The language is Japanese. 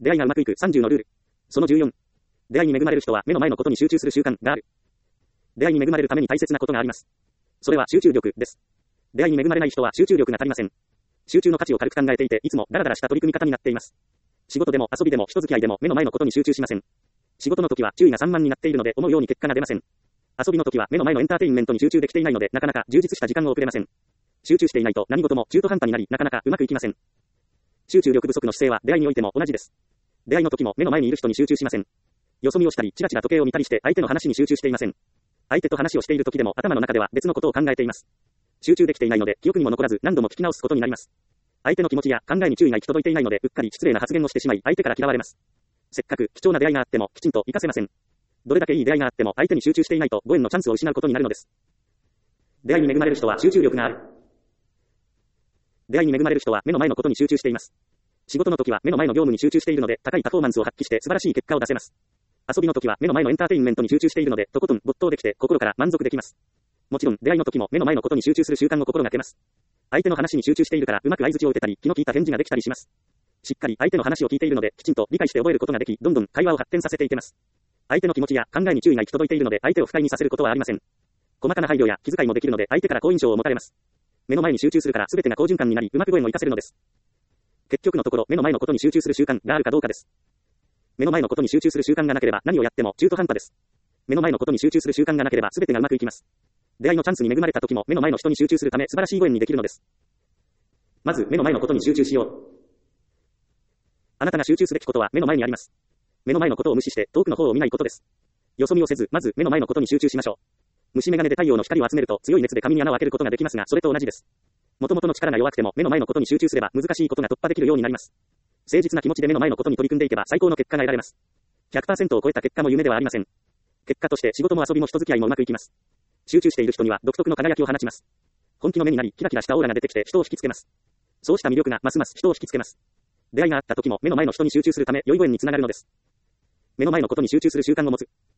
出会いがうまくいく30のルール。その14。出会いに恵まれる人は目の前のことに集中する習慣がある。出会いに恵まれるために大切なことがあります。それは集中力です。出会いに恵まれない人は集中力が足りません。集中の価値を軽く考えていて、いつもダラダラした取り組み方になっています。仕事でも遊びでも人付き合いでも目の前のことに集中しません。仕事の時は注意が散漫になっているので思うように結果が出ません。遊びの時は目の前のエンターテインメントに集中できていないのでなかなか充実した時間を送れません。集中していないと何事も中途半端になりなかなかうまくいきません。集中力不足の姿勢は出会いにおいても同じです。出会いの時も目の前にいる人に集中しません。よそ見をしたりチラチラ時計を見たりして相手の話に集中していません。相手と話をしている時でも頭の中では別のことを考えています。集中できていないので記憶にも残らず何度も聞き直すことになります。相手の気持ちや考えに注意が行き届いていないのでうっかり失礼な発言をしてしまい相手から嫌われます。せっかく貴重な出会いがあってもきちんと活かせません。どれだけいい出会いがあっても相手に集中していないとご縁のチャンスを失うことになるのです。出会いに恵まれる人は集中力がある。出会いに恵まれる人は目の前のことに集中しています。仕事の時は目の前の業務に集中しているので高いパフォーマンスを発揮して素晴らしい結果を出せます。遊びの時は目の前のエンターテインメントに集中しているのでとことん没頭できて心から満足できます。もちろん出会いの時も目の前のことに集中する習慣を心がけます。相手の話に集中しているからうまく相槌を打てたり気の利いた返事ができたりします。しっかり相手の話を聞いているのできちんと理解して覚えることができどんどん会話を発展させていけます。相手の気持ちや考えに注意が行き届いているので相手を不快にさせることはありません。細かな配慮や気遣いもできるので相手から好印象を持たれます。目の前に集中するから全てが好循環になりうまくご縁を活かせるのです。結局のところ目の前のことに集中する習慣があるかどうかです。目の前のことに集中する習慣がなければ何をやっても中途半端です。目の前のことに集中する習慣がなければ全てがうまくいきます。出会いのチャンスに恵まれた時も目の前の人に集中するため素晴らしいご縁にできるのです。まず目の前のことに集中しよう。あなたが集中すべきことは目の前にあります。目の前のことを無視して遠くの方を見ないことです。よそ見をせずまず目の前のことに集中しましょう。虫眼鏡で太陽の光を集めると強い熱で紙に穴を開けることができますがそれと同じです。元々の力が弱くても目の前のことに集中すれば難しいことが突破できるようになります。誠実な気持ちで目の前のことに取り組んでいけば最高の結果が得られます。100% を超えた結果も夢ではありません。結果として仕事も遊びも人付き合いもうまくいきます。集中している人には独特の輝きを放ちます。本気の目になりキラキラしたオーラが出てきて人を引きつけます。そうした魅力がますます人を引きつけます。出会いがあった時も目の前の人に集中するため良いご縁につながるのです。目の前のことに集中する習慣を持つ。